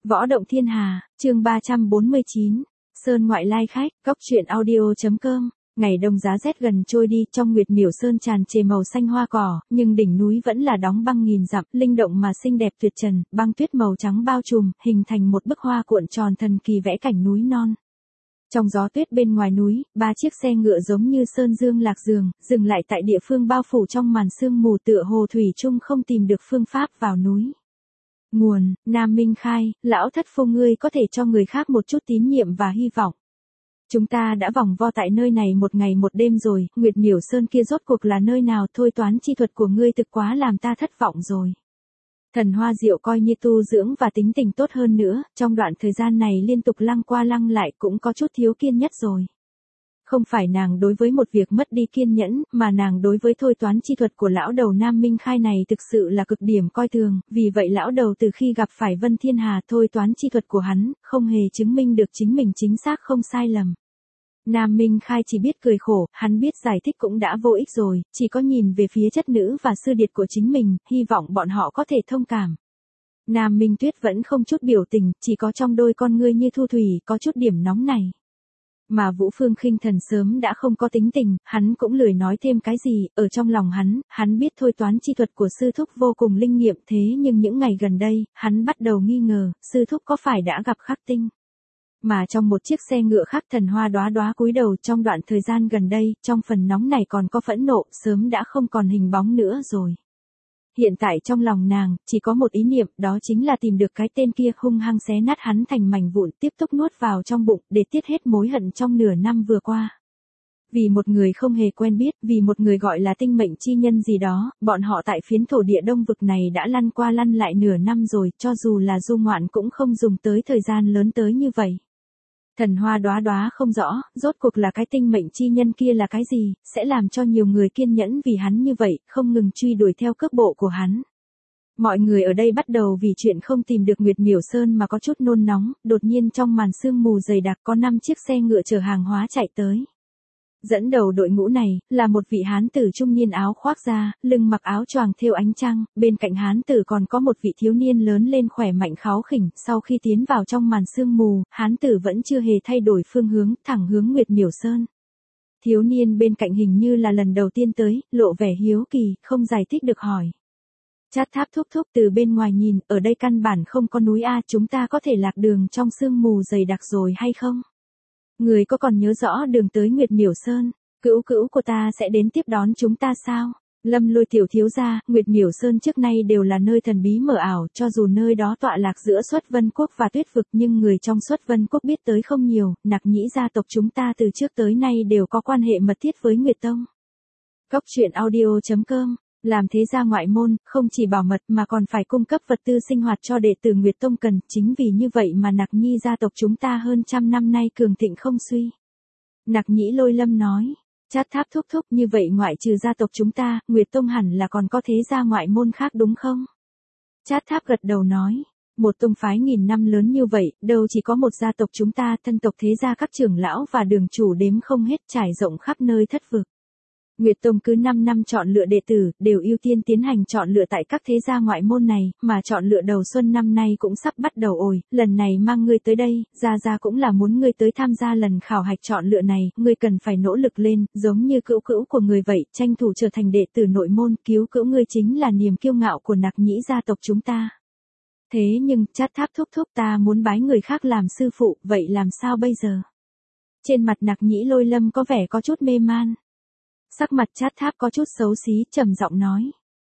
Võ động thiên hà, chương 349, Sơn ngoại lai khách, góc truyện audio.com. Ngày đông giá rét gần trôi đi, trong Nguyệt Miểu Sơn tràn trề màu xanh hoa cỏ, nhưng đỉnh núi vẫn là đóng băng nghìn dặm, linh động mà xinh đẹp tuyệt trần, băng tuyết màu trắng bao trùm, hình thành một bức hoa cuộn tròn thần kỳ vẽ cảnh núi non. Trong gió tuyết bên ngoài núi, 3 chiếc xe ngựa giống như sơn dương lạc giường, dừng lại tại địa phương bao phủ trong màn sương mù, tựa hồ thủy chung không tìm được phương pháp vào núi. Nguồn, Nam Minh Khai, lão thất phu, ngươi có thể cho người khác một chút tín nhiệm và hy vọng. Chúng ta đã vòng vo tại nơi này một ngày một đêm rồi, Nguyệt Miểu Sơn kia rốt cuộc là nơi nào? Thôi toán chi thuật của ngươi thực quá làm ta thất vọng rồi. Thần Hoa Diệu coi như tu dưỡng và tính tình tốt hơn nữa, trong đoạn thời gian này liên tục lăng qua lăng lại cũng có chút thiếu kiên nhất rồi. Không phải nàng đối với một việc mất đi kiên nhẫn, mà nàng đối với thôi toán chi thuật của lão đầu Nam Minh Khai này thực sự là cực điểm coi thường, vì vậy lão đầu từ khi gặp phải Vân Thiên Hà, thôi toán chi thuật của hắn không hề chứng minh được chính mình chính xác không sai lầm. Nam Minh Khai chỉ biết cười khổ, hắn biết giải thích cũng đã vô ích rồi, chỉ có nhìn về phía chất nữ và sư điệt của chính mình, hy vọng bọn họ có thể thông cảm. Nam Minh Tuyết vẫn không chút biểu tình, chỉ có trong đôi con ngươi như thu thủy, có chút điểm nóng này. Mà Vũ Phương Khinh Thần sớm đã không có tính tình, hắn cũng lười nói thêm cái gì, ở trong lòng hắn biết thôi toán chi thuật của sư thúc vô cùng linh nghiệm, thế nhưng những ngày gần đây, hắn bắt đầu nghi ngờ, sư thúc có phải đã gặp khắc tinh. Mà trong một chiếc xe ngựa khác, Thần Hoa Đóa Đóa cúi đầu, trong đoạn thời gian gần đây, trong phần nóng này còn có phẫn nộ, sớm đã không còn hình bóng nữa rồi. Hiện tại trong lòng nàng, chỉ có một ý niệm, đó chính là tìm được cái tên kia, hung hăng xé nát hắn thành mảnh vụn, tiếp tục nuốt vào trong bụng, để tiết hết mối hận trong nửa năm vừa qua. Vì một người không hề quen biết, vì một người gọi là tinh mệnh chi nhân gì đó, bọn họ tại phiến thổ địa đông vực này đã lăn qua lăn lại nửa năm rồi, cho dù là du ngoạn cũng không dùng tới thời gian lớn tới như vậy. Thần Hoa Đóa Đóa không rõ, rốt cuộc là cái tinh mệnh chi nhân kia là cái gì, sẽ làm cho nhiều người kiên nhẫn vì hắn như vậy, không ngừng truy đuổi theo cước bộ của hắn. Mọi người ở đây bắt đầu vì chuyện không tìm được Nguyệt Miểu Sơn mà có chút nôn nóng, đột nhiên trong màn sương mù dày đặc có 5 chiếc xe ngựa chở hàng hóa chạy tới. Dẫn đầu đội ngũ này, là một vị hán tử trung niên áo khoác da, lưng mặc áo choàng thêu ánh trăng, bên cạnh hán tử còn có một vị thiếu niên lớn lên khỏe mạnh kháu khỉnh, sau khi tiến vào trong màn sương mù, hán tử vẫn chưa hề thay đổi phương hướng, thẳng hướng Nguyệt Miểu Sơn. Thiếu niên bên cạnh hình như là lần đầu tiên tới, lộ vẻ hiếu kỳ, không giải thích được hỏi. Chát Tháp thúc thúc, từ bên ngoài nhìn, ở đây căn bản không có núi a, chúng ta có thể lạc đường trong sương mù dày đặc rồi hay không? Người có còn nhớ rõ đường tới Nguyệt Miểu Sơn, cữu cữu của ta sẽ đến tiếp đón chúng ta sao? Lâm Lôi tiểu thiếu gia, Nguyệt Miểu Sơn trước nay đều là nơi thần bí mờ ảo, cho dù nơi đó tọa lạc giữa Xuất Vân Quốc và Tuyết Vực, nhưng người trong Xuất Vân Quốc biết tới không nhiều, Nặc Nhĩ gia tộc chúng ta từ trước tới nay đều có quan hệ mật thiết với Nguyệt Tông. Góc truyện audio.com. Làm thế gia ngoại môn, không chỉ bảo mật mà còn phải cung cấp vật tư sinh hoạt cho đệ tử Nguyệt Tông cần, chính vì như vậy mà Nặc Nhi gia tộc chúng ta hơn trăm năm nay cường thịnh không suy. Nặc Nhĩ Lôi Lâm nói, Chát Tháp thúc thúc, như vậy ngoại trừ gia tộc chúng ta, Nguyệt Tông hẳn là còn có thế gia ngoại môn khác đúng không? Chát Tháp gật đầu nói, một tông phái nghìn năm lớn như vậy, đâu chỉ có một gia tộc chúng ta, thân tộc thế gia các trưởng lão và đường chủ đếm không hết, trải rộng khắp nơi thất vực. Nguyệt Tông cứ 5 năm chọn lựa đệ tử, đều ưu tiên tiến hành chọn lựa tại các thế gia ngoại môn này, mà chọn lựa đầu xuân năm nay cũng sắp bắt đầu rồi, lần này mang ngươi tới đây, gia cũng là muốn ngươi tới tham gia lần khảo hạch chọn lựa này, ngươi cần phải nỗ lực lên, giống như cữu cữu của người vậy, tranh thủ trở thành đệ tử nội môn, cứu cữu ngươi chính là niềm kiêu ngạo của Nặc Nhĩ gia tộc chúng ta. Thế nhưng, Chát Tháp thúc thúc, ta muốn bái người khác làm sư phụ, vậy làm sao bây giờ? Trên mặt Nặc Nhĩ Lôi Lâm có vẻ có chút mê man. Sắc mặt Chát Tháp có chút xấu xí, trầm giọng nói.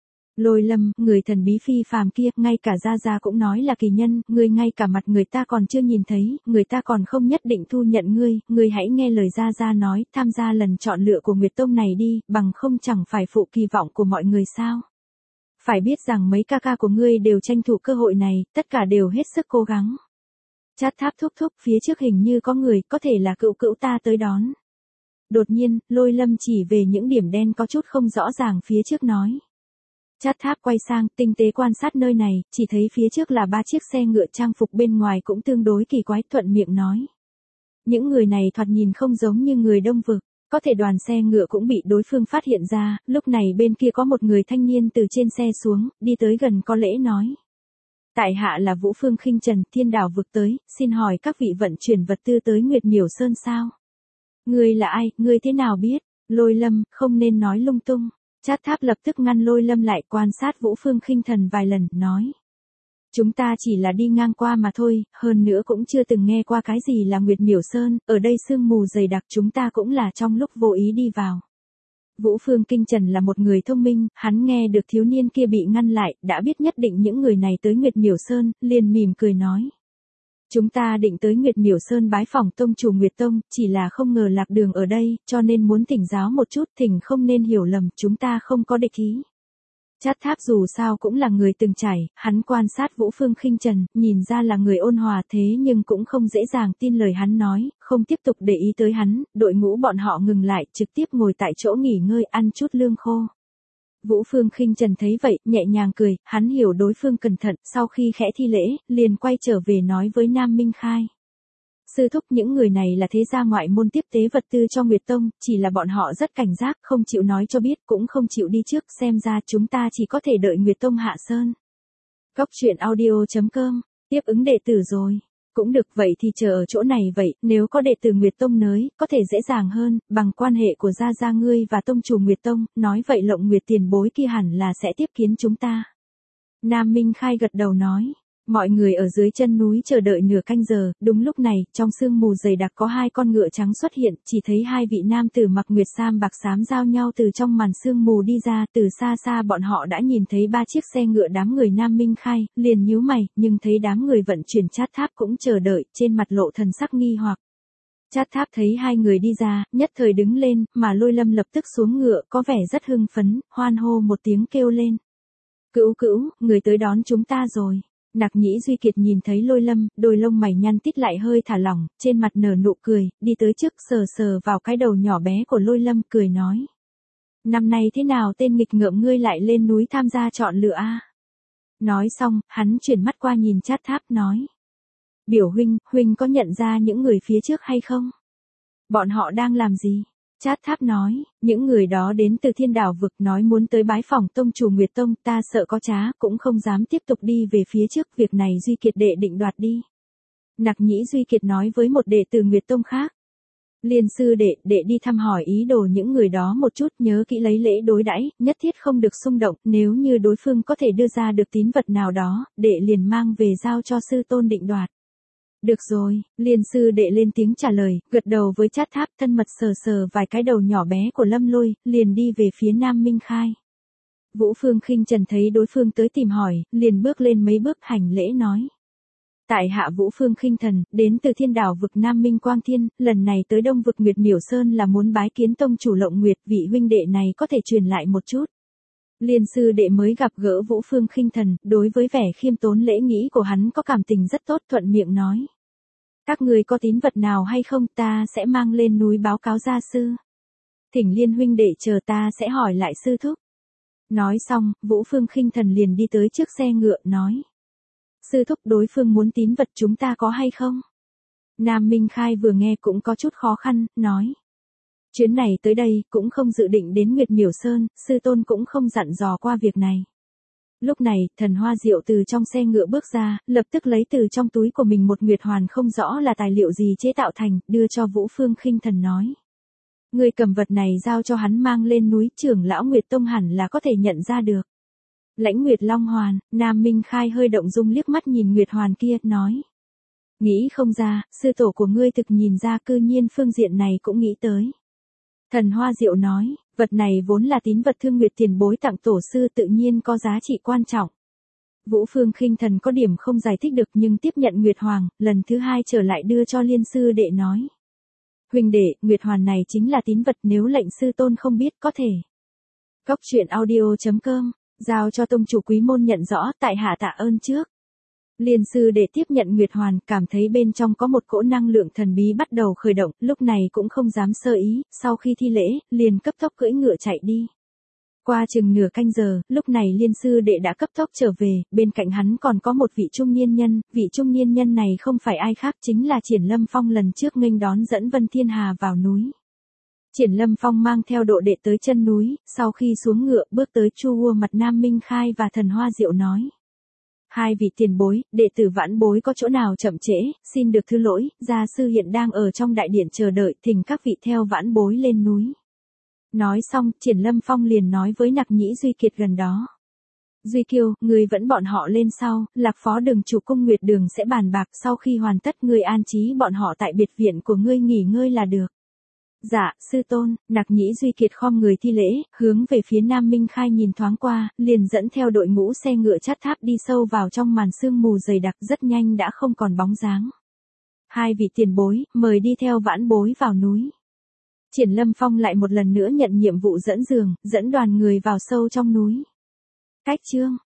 Lôi Lâm, người thần bí phi phàm kia, ngay cả gia cũng nói là kỳ nhân, ngươi ngay cả mặt người ta còn chưa nhìn thấy, người ta còn không nhất định thu nhận ngươi hãy nghe lời gia nói, tham gia lần chọn lựa của Nguyệt Tông này đi, bằng không chẳng phải phụ kỳ vọng của mọi người sao. Phải biết rằng mấy ca ca của ngươi đều tranh thủ cơ hội này, tất cả đều hết sức cố gắng. Chát Tháp thúc thúc, phía trước hình như có người, có thể là cữu cữu ta tới đón. Đột nhiên, Lôi Lâm chỉ về những điểm đen có chút không rõ ràng phía trước nói. Chát Tháp quay sang, tinh tế quan sát nơi này, chỉ thấy phía trước là 3 chiếc xe ngựa, trang phục bên ngoài cũng tương đối kỳ quái, thuận miệng nói. Những người này thoạt nhìn không giống như người đông vực, có thể đoàn xe ngựa cũng bị đối phương phát hiện ra, lúc này bên kia có một người thanh niên từ trên xe xuống, đi tới gần có lễ nói. Tại hạ là Vũ Phương Khinh Trần, Thiên Đảo vực tới, xin hỏi các vị vận chuyển vật tư tới Nguyệt Miểu Sơn sao? Ngươi là ai, ngươi thế nào biết? Lôi Lâm, không nên nói lung tung. Chát Tháp lập tức ngăn Lôi Lâm lại, quan sát Vũ Phương Khinh Thần vài lần, nói. Chúng ta chỉ là đi ngang qua mà thôi, hơn nữa cũng chưa từng nghe qua cái gì là Nguyệt Miểu Sơn, ở đây sương mù dày đặc, chúng ta cũng là trong lúc vô ý đi vào. Vũ Phương Kinh Trần là một người thông minh, hắn nghe được thiếu niên kia bị ngăn lại, đã biết nhất định những người này tới Nguyệt Miểu Sơn, liền mỉm cười nói. Chúng ta định tới Nguyệt Miểu Sơn bái phỏng tông chủ Nguyệt Tông, chỉ là không ngờ lạc đường ở đây, cho nên muốn thỉnh giáo một chút, thỉnh không nên hiểu lầm, chúng ta không có địch ý. Chát Tháp dù sao cũng là người từng trải, hắn quan sát Vũ Phương Khinh Trần, nhìn ra là người ôn hòa thế nhưng cũng không dễ dàng tin lời hắn nói, không tiếp tục để ý tới hắn, đội ngũ bọn họ ngừng lại, trực tiếp ngồi tại chỗ nghỉ ngơi ăn chút lương khô. Vũ Phương Khinh Trần thấy vậy, nhẹ nhàng cười, hắn hiểu đối phương cẩn thận, sau khi khẽ thi lễ, liền quay trở về nói với Nam Minh Khai. Sư thúc, những người này là thế gia ngoại môn tiếp tế vật tư cho Nguyệt Tông, chỉ là bọn họ rất cảnh giác, không chịu nói cho biết, cũng không chịu đi trước, xem ra chúng ta chỉ có thể đợi Nguyệt Tông hạ sơn. Góc truyện audio.com, tiếp ứng đệ tử rồi. Cũng được, vậy thì chờ ở chỗ này vậy, nếu có đệ tử Nguyệt Tông nới, có thể dễ dàng hơn, bằng quan hệ của gia ngươi và tông chủ Nguyệt Tông, nói vậy Lộng Nguyệt tiền bối kia hẳn là sẽ tiếp kiến chúng ta. Nam Minh Khai gật đầu nói. Mọi người ở dưới chân núi chờ đợi nửa canh giờ, đúng lúc này, trong sương mù dày đặc có hai con ngựa trắng xuất hiện, chỉ thấy hai vị nam tử mặc nguyệt sam bạc xám giao nhau từ trong màn sương mù đi ra, từ xa xa bọn họ đã nhìn thấy ba chiếc xe ngựa đám người Nam Minh Khai, liền nhíu mày, nhưng thấy đám người vận chuyển Chát Tháp cũng chờ đợi, trên mặt lộ thần sắc nghi hoặc. Chát Tháp thấy hai người đi ra, nhất thời đứng lên, mà Lôi Lâm lập tức xuống ngựa, có vẻ rất hưng phấn, hoan hô một tiếng kêu lên. Cữu cữu, người tới đón chúng ta rồi. Nặc Nhĩ Duy Kiệt nhìn thấy Lôi Lâm, đôi lông mày nhăn tít lại hơi thả lỏng, trên mặt nở nụ cười, đi tới trước sờ sờ vào cái đầu nhỏ bé của Lôi Lâm, cười nói. Năm nay thế nào tên nghịch ngợm ngươi lại lên núi tham gia chọn lựa a? Nói xong, hắn chuyển mắt qua nhìn Chát Tháp nói. Biểu huynh, huynh có nhận ra những người phía trước hay không? Bọn họ đang làm gì? Chát Tháp nói, những người đó đến từ Thiên Đảo vực nói muốn tới bái phỏng tông chủ Nguyệt Tông, ta sợ có trá, cũng không dám tiếp tục đi về phía trước, việc này Duy Kiệt đệ định đoạt đi. Nặc Nhĩ Duy Kiệt nói với một đệ tử Nguyệt Tông khác. Liên sư đệ đi thăm hỏi ý đồ những người đó một chút, nhớ kỹ lấy lễ đối đãi, nhất thiết không được xung động, nếu như đối phương có thể đưa ra được tín vật nào đó, đệ liền mang về giao cho sư tôn định đoạt. Được rồi, Liên sư đệ lên tiếng trả lời, gật đầu với Chát Tháp, thân mật sờ sờ vài cái đầu nhỏ bé của Lâm Lôi, liền đi về phía Nam Minh Khai. Vũ Phương Khinh Trần thấy đối phương tới tìm hỏi, liền bước lên mấy bước hành lễ nói. Tại hạ Vũ Phương Khinh Thần, đến từ Thiên Đảo vực Nam Minh Quang Thiên, lần này tới Đông vực Nguyệt Miểu Sơn là muốn bái kiến tông chủ Lộng Nguyệt, vị huynh đệ này có thể truyền lại một chút. Liên sư đệ mới gặp gỡ Vũ Phương Khinh Thần, đối với vẻ khiêm tốn lễ nghĩ của hắn có cảm tình rất tốt, thuận miệng nói. Các người có tín vật nào hay không, ta sẽ mang lên núi báo cáo gia sư. Thỉnh Liên huynh đệ chờ, ta sẽ hỏi lại sư thúc. Nói xong, Vũ Phương Khinh Thần liền đi tới trước xe ngựa, nói. Sư thúc, đối phương muốn tín vật chúng ta có hay không? Nam Minh Khai vừa nghe cũng có chút khó khăn, nói. Chuyến này tới đây, cũng không dự định đến Nguyệt Miểu Sơn, sư tôn cũng không dặn dò qua việc này. Lúc này, Thần Hoa Diệu từ trong xe ngựa bước ra, lập tức lấy từ trong túi của mình một nguyệt hoàn không rõ là tài liệu gì chế tạo thành, đưa cho Vũ Phương Khinh Thần nói. Người cầm vật này giao cho hắn mang lên núi, trưởng lão Nguyệt Tông hẳn là có thể nhận ra được. Lãnh Nguyệt Long Hoàn, Nam Minh Khai hơi động dung liếc mắt nhìn nguyệt hoàn kia, nói. Nghĩ không ra, sư tổ của ngươi thực nhìn ra, cư nhiên phương diện này cũng nghĩ tới. Thần Hoa Diệu nói, vật này vốn là tín vật Thương Nguyệt tiền bối tặng tổ sư, tự nhiên có giá trị quan trọng. Vũ Phương Khinh Thần có điểm không giải thích được nhưng tiếp nhận Nguyệt Hoàng, lần thứ hai trở lại đưa cho Liên sư đệ nói. Huynh đệ, Nguyệt Hoàn này chính là tín vật, nếu lệnh sư tôn không biết có thể. Góc truyện audio.com, giao cho tông chủ Quý môn nhận rõ, tại hạ tạ ơn trước. Liên sư đệ tiếp nhận Nguyệt Hoàn, cảm thấy bên trong có một cỗ năng lượng thần bí bắt đầu khởi động, lúc này cũng không dám sơ ý, sau khi thi lễ, liền cấp tốc cưỡi ngựa chạy đi. Qua chừng nửa canh giờ, lúc này Liên sư đệ đã cấp tốc trở về, bên cạnh hắn còn có một vị trung niên nhân, vị trung niên nhân này không phải ai khác chính là Triển Lâm Phong lần trước nghênh đón dẫn Vân Thiên Hà vào núi. Triển Lâm Phong mang theo độ đệ tới chân núi, sau khi xuống ngựa bước tới Chu Ua mặt Nam Minh Khai và Thần Hoa Diệu nói. Hai vị tiền bối, đệ tử vãn bối có chỗ nào chậm trễ, xin được thứ lỗi, gia sư hiện đang ở trong đại điện chờ đợi, thỉnh các vị theo vãn bối lên núi. Nói xong, Triển Lâm Phong liền nói với Nặc Nhĩ Duy Kiệt gần đó. Duy Kiêu, ngươi vẫn bọn họ lên sau, Lạc Phó đường chủ Cung Nguyệt Đường sẽ bàn bạc, sau khi hoàn tất ngươi an trí bọn họ tại biệt viện của ngươi nghỉ ngơi là được. Dạ, sư tôn. Nặc Nhĩ Duy Kiệt khom người thi lễ, hướng về phía Nam Minh Khai nhìn thoáng qua, liền dẫn theo đội ngũ xe ngựa chát tháp đi sâu vào trong màn sương mù dày đặc, rất nhanh đã không còn bóng dáng. Hai vị tiền bối, mời đi theo vãn bối vào núi. Triển Lâm Phong lại một lần nữa nhận nhiệm vụ dẫn đường, dẫn đoàn người vào sâu trong núi. Cách chương